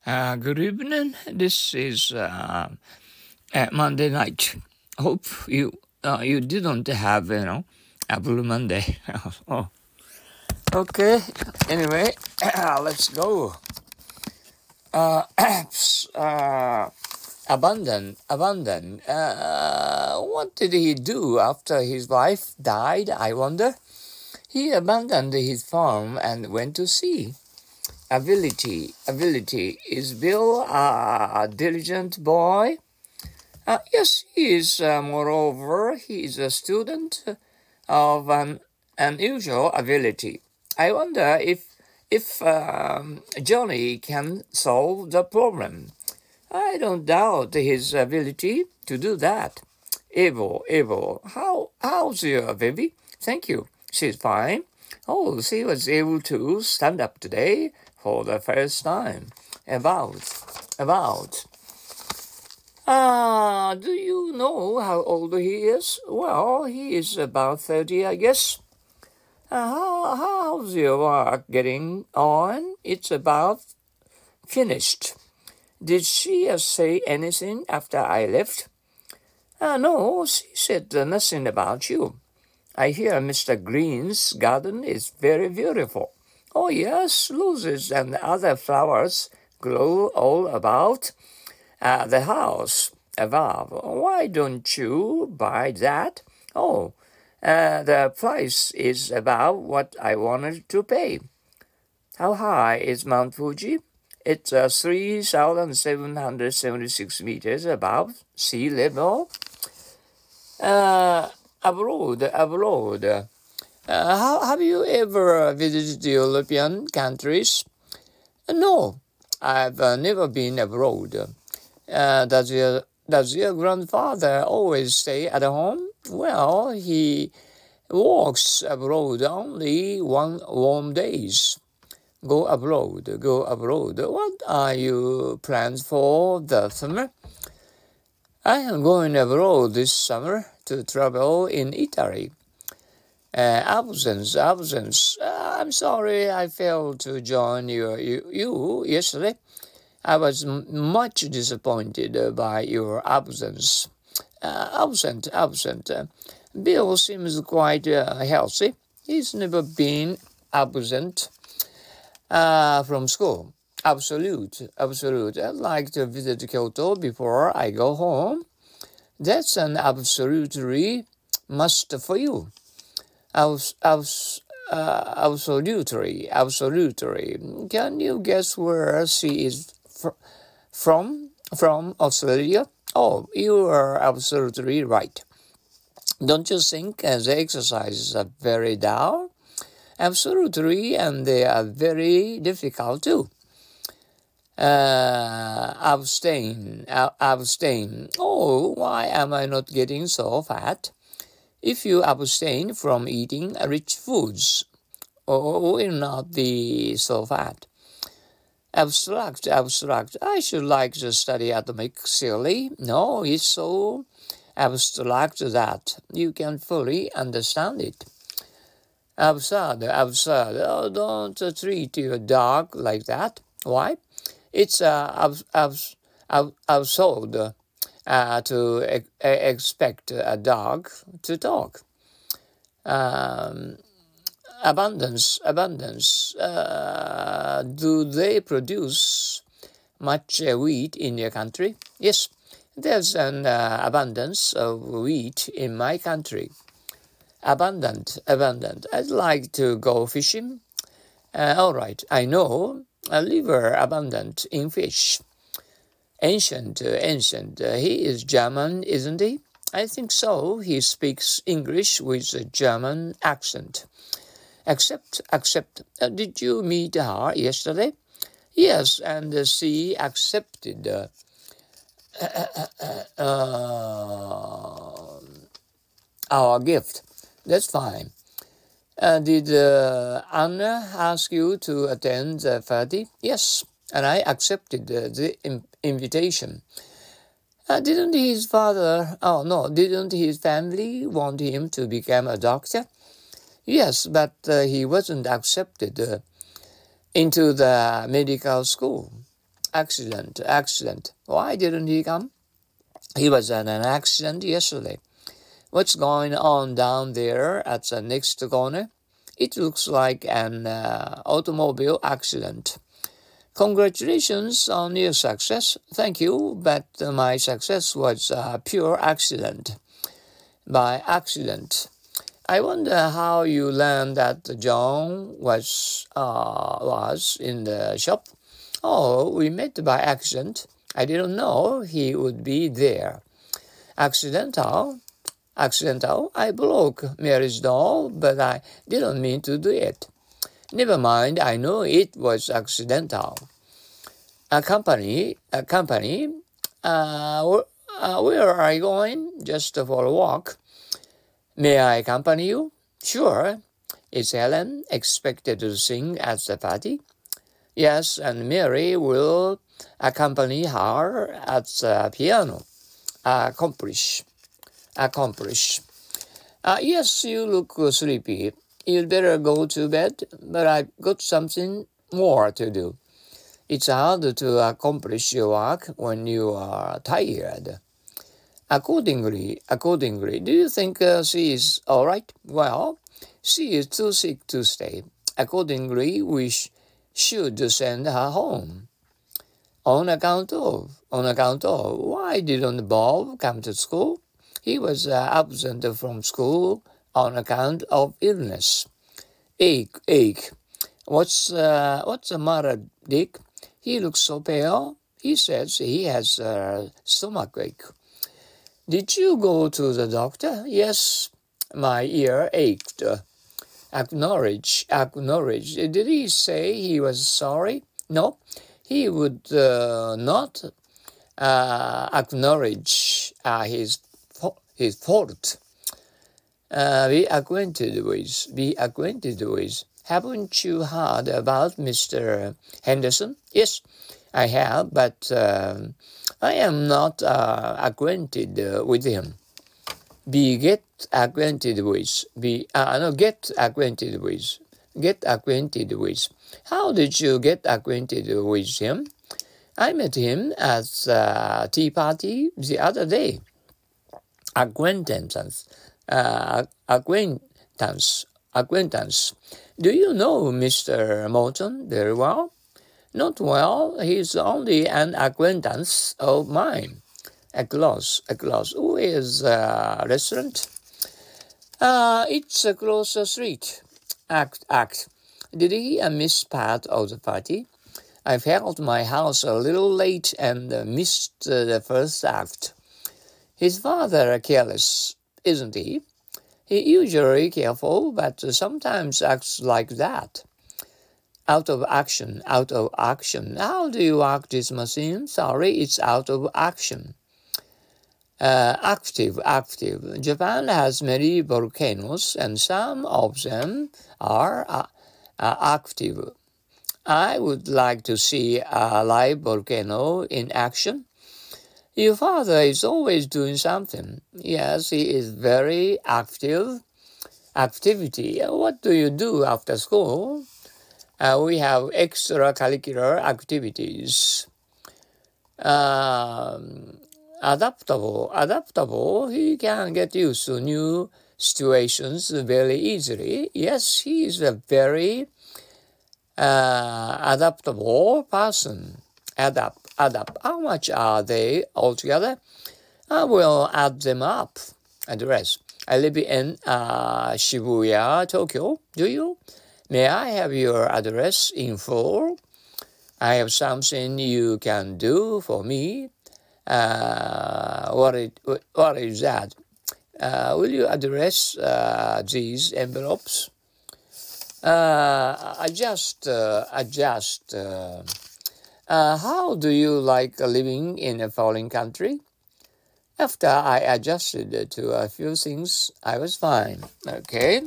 Good evening. This is Monday night. Hope you didn't have a Blue Monday. Oh, okay. Anyway, let's go. Apps. Abandon. What did he do after his wife died? I wonder. He abandoned his farm and went to sea. Ability. Is Bill a diligent boy? Yes, he is. Moreover, he is a student of an unusual ability. I wonder if Johnny can solve the problem. I don't doubt his ability to do that. Abel, how's your baby? Thank you. She's fine. Oh, she was able to stand up today for the first time. About. Do you know how old he is? Well, he is about 30, I guess. How's your work getting on? It's about finished. Did she say anything after I left? No, she said nothing about you. I hear Mr. Green's garden is very beautiful. Oh, yes, roses and other flowers grow all about the house above. Why don't you buy that? Oh, the price is about what I wanted to pay. How high is Mount Fuji? It's 3,776 meters above sea level. Abroad. Have you ever visited European countries? No, I've never been abroad. Does your grandfather always stay at home? Well, he walks abroad only one warm days. Go abroad. What are your plans for the summer? I am going abroad this summer to travel in Italy. Absence. I'm sorry I failed to join you yesterday. I was much disappointed by your absence. Absent. Bill seems quite healthy. He's never been absent from school. Absolute. I'd like to visit Kyoto before I go home. That's an absolutely must for you. Absolutely. Can you guess where she is from? From Australia? Oh, you are absolutely right. Don't you think the exercises are very dull? Absolutely, and they are very difficult too. Abstain. Oh, why am I not getting so fat? If you abstain from eating rich foods, will not be so fat. Abstract. I should like to study atomic theory. No, it's so abstract that you can fully understand it. Absurd. Oh, don't treat your dog like that. Why? It's absurd to expect a dog to talk. Abundance. Do they produce much wheat in your country? Yes, there's an abundance of wheat in my country. Abundant. I'd like to go fishing. All right, I know. A liver abundant in fish. Ancient. He is German, isn't he? I think so. He speaks English with a German accent. Accept. Did you meet her yesterday? Yes, and she accepted our gift. That's fine. Did Anna ask you to attend the party? Yes, and I accepted the invitation. Didn't his family want him to become a doctor? Yes, but he wasn't accepted into the medical school. Accident. Why didn't he come? He was in an accident yesterday. What's going on down there at the next corner? It looks like an automobile accident. Congratulations on your success. Thank you, but my success was a pure accident. By accident. I wonder how you learned that John was in the shop. Oh, we met by accident. I didn't know he would be there. Accidental? I broke Mary's doll, but I didn't mean to do it. Never mind, I know it was accidental. Company. Where are you going? Just for a walk. May I accompany you? Sure. Is Helen expected to sing at the party? Yes, and Mary will accompany her at the piano. Accomplish. Yes, you look sleepy. You'd better go to bed, but I've got something more to do. It's hard to accomplish your work when you are tired. Accordingly, do you think she is all right? Well, she is too sick to stay. Accordingly, we should send her home. On account of. Why didn't Bob come to school? He was absent from school on account of illness. Ache. What's the matter, Dick? He looks so pale. He says he has a stomachache. Did you go to the doctor? Yes, my ear ached. Acknowledge. Did he say he was sorry? No, he would not acknowledge his fault. Be acquainted with. Haven't you heard about Mr. Henderson? Yes, I have, but I am not acquainted with him. Get acquainted with. Get acquainted with. How did you get acquainted with him? I met him at a tea party the other day. Acquaintance. Do you know Mr. Morton very well? Not well. He's only an acquaintance of mine. A close. Who is a restaurant? It's across the street. Act. Did he miss part of the party? I felt my house a little late and missed the first act. His father careless, isn't he? He usually careful, but sometimes acts like that. Out of action. How do you work this machine? Sorry, it's out of action. Active. Japan has many volcanoes, and some of them are active. I would like to see a live volcano in action. Your father is always doing something. Yes, he is very active. Activity. What do you do after school? We have extracurricular activities. Adaptable. He can get used to new situations very easily. Yes, he is a very adaptable person. Adapt. How much are they altogether? I will add them up. Address. I live in Shibuya, Tokyo. Do you? May I have your address in full? I have something you can do for me. What is that? Will you address these envelopes? How do you like living in a foreign country? After I adjusted to a few things, I was fine. Okay.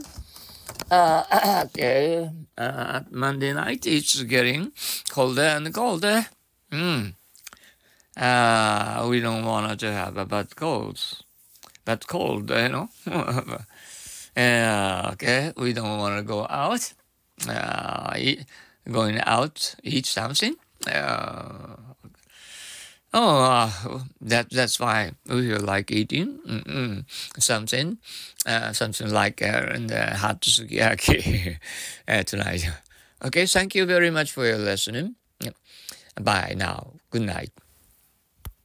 Monday night, it's getting colder and colder. We don't want to have a bad cold, okay, we don't want to go out. Going out, eat something. Oh, that's why we like eating something, something like hot sukiyaki tonight. Okay, thank you very much for your listening. Bye now. Good night.